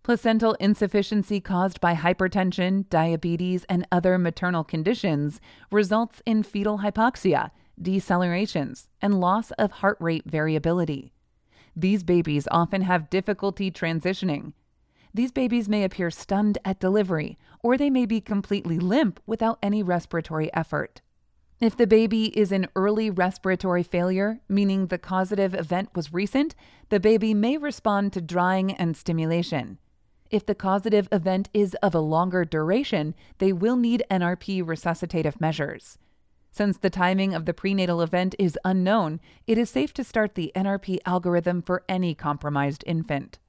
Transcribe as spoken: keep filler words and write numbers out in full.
Placental insufficiency caused by hypertension, diabetes, and other maternal conditions results in fetal hypoxia, decelerations, and loss of heart rate variability. These babies often have difficulty transitioning. These babies may appear stunned at delivery, or they may be completely limp without any respiratory effort. If the baby is in early respiratory failure, meaning the causative event was recent, the baby may respond to drying and stimulation. If the causative event is of a longer duration, they will need N R P resuscitative measures. Since the timing of the prenatal event is unknown, it is safe to start the N R P algorithm for any compromised infant.